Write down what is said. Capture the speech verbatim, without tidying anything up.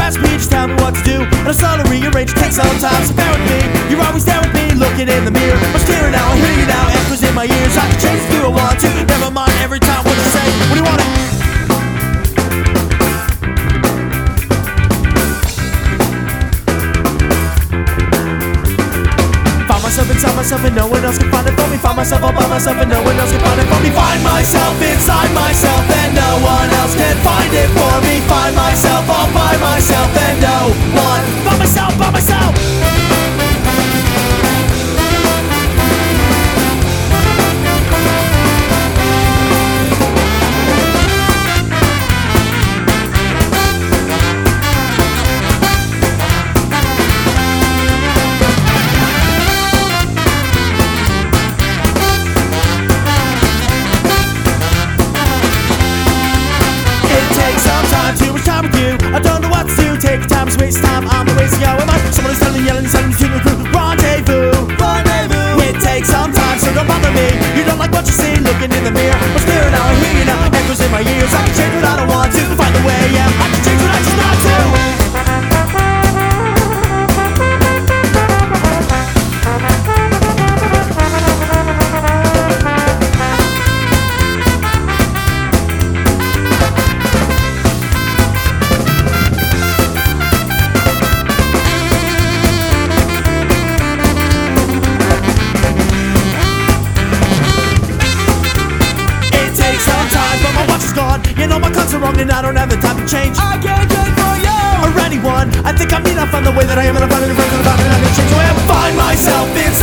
ask me, just tell me what to do, and I'll slowly rearrange, it takes some time. So bear with me, you're always there with me, looking in the mirror. I'm staring now, I hear you now, echoes in my ears. I can change if I want to, never mind every time what you say. What do you want to? Find myself inside myself and no one else can find it for me. Find myself all by myself and no one else can find it for me. Find myself inside myself and no one else can find it for me. Find myself all by myself and no one. By myself, by myself. Too much time with you, I don't know what to do. Take your time, it's waste time, I'm a wasting hour. Am I? Someone is telling, yelling, telling me to the crew. Rendezvous, rendezvous. It takes some time, so don't bother me. You don't like what you see, looking in the mirror. I'm staring now, I hear you now, echoes in my ears. I can change what I don't want to, find the way, yeah. I can change what I choose not to. You know my clocks are wrong and I don't have the time to change. I can't do it for you or anyone. I think I'm enough on the way that I am, and I'm finding the friends and I'm finding I can change the way I find myself in